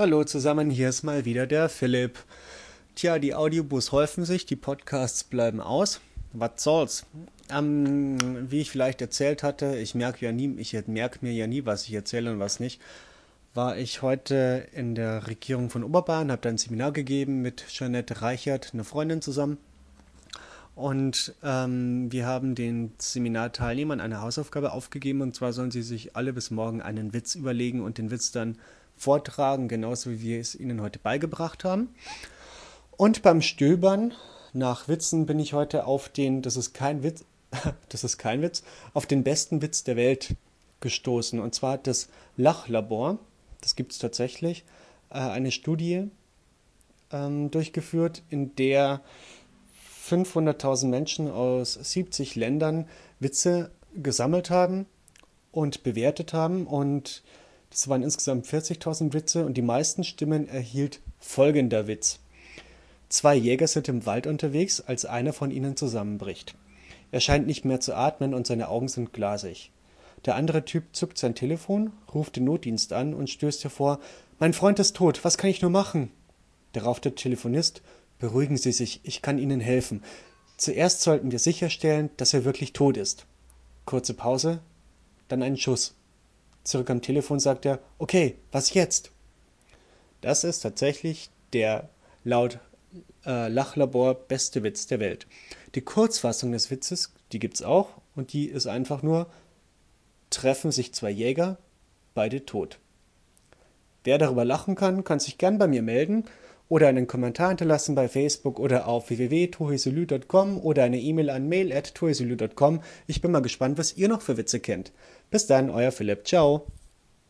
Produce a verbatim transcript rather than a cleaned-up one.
Hallo zusammen, hier ist mal wieder der Philipp. Tja, die Audiobooks häufen sich, die Podcasts bleiben aus. Was soll's? Ähm, wie ich vielleicht erzählt hatte, ich merke ja nie, ich merke mir ja nie, was ich erzähle und was nicht. War ich heute in der Regierung von Oberbayern, habe da ein Seminar gegeben mit Jeanette Reichert, eine Freundin zusammen. Und ähm, wir haben den Seminarteilnehmern eine Hausaufgabe aufgegeben, und zwar sollen sie sich alle bis morgen einen Witz überlegen und den Witz dann vortragen, genauso wie wir es ihnen heute beigebracht haben. Und beim Stöbern nach Witzen bin ich heute auf den, das ist kein Witz, das ist kein Witz, auf den besten Witz der Welt gestoßen. Und zwar das Lachlabor. Das gibt es tatsächlich. Äh, eine Studie ähm, durchgeführt, in der fünfhunderttausend Menschen aus siebzig Ländern Witze gesammelt haben und bewertet haben. Und das waren insgesamt vierzigtausend Witze, und die meisten Stimmen erhielt folgender Witz. Zwei Jäger sind im Wald unterwegs, als einer von ihnen zusammenbricht. Er scheint nicht mehr zu atmen und seine Augen sind glasig. Der andere Typ zückt sein Telefon, ruft den Notdienst an und stößt hervor: Mein Freund ist tot, was kann ich nur machen? Darauf der Telefonist: Beruhigen Sie sich, ich kann Ihnen helfen. Zuerst sollten wir sicherstellen, dass er wirklich tot ist. Kurze Pause, dann ein Schuss. Zurück am Telefon sagt er: Okay, was jetzt? Das ist tatsächlich der laut äh, Lachlabor beste Witz der Welt. Die Kurzfassung des Witzes, die gibt's auch, und die ist einfach nur: Treffen sich zwei Jäger, beide tot. Wer darüber lachen kann, kann sich gern bei mir melden oder einen Kommentar hinterlassen bei Facebook oder auf w w w punkt tohesolü punkt com oder eine E-Mail an mail at tohesolü punkt com. Ich bin mal gespannt, was ihr noch für Witze kennt. Bis dann, euer Philipp. Ciao.